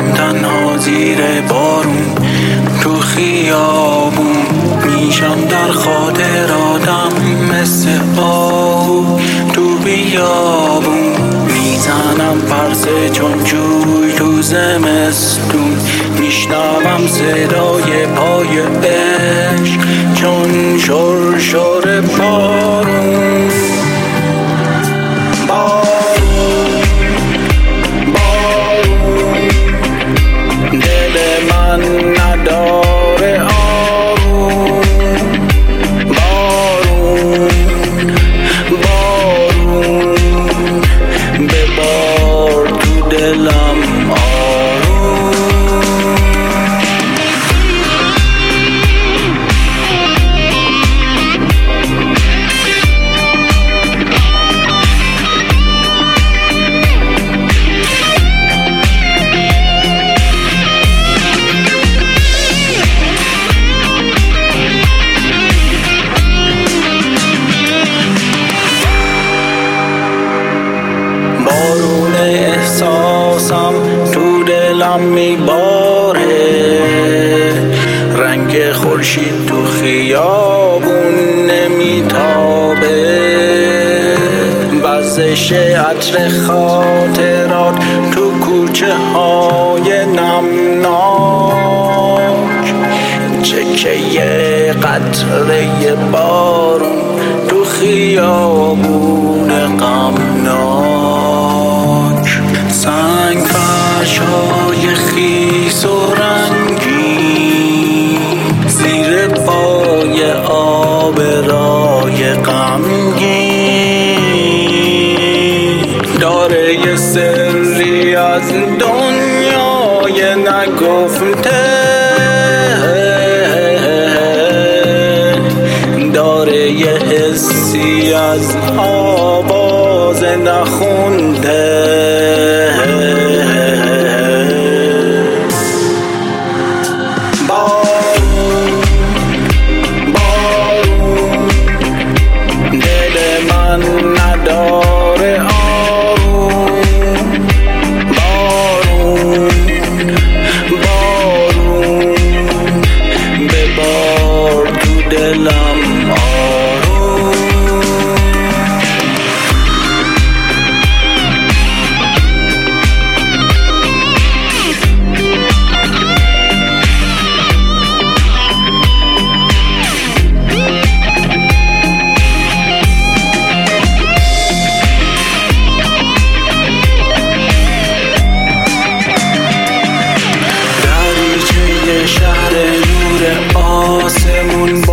تنها زیر بارون تو خیابون میشم در خاطراتم مثل آهو تو بیابون میزنم پرس چون جوی تو زمستون میشنوم صدای پای عشق چون شرشر بارون نداره آروم بارون ببار تو دلم بارون احساسم تو دلم میباره رنگ خورشید تو خیابون نمیتابه وزش عطر خاطرات تو کوچه های نمناک چکه قطره بارون تو خیابون غمناک سنگ فرشای خیس و رنگی زیر پای آب رای غمگین داره یه سری از دنیای نگفته داره یه حسی از آواز نخونده نداره آروم بارون ببار تو دلم شهر نور آسمون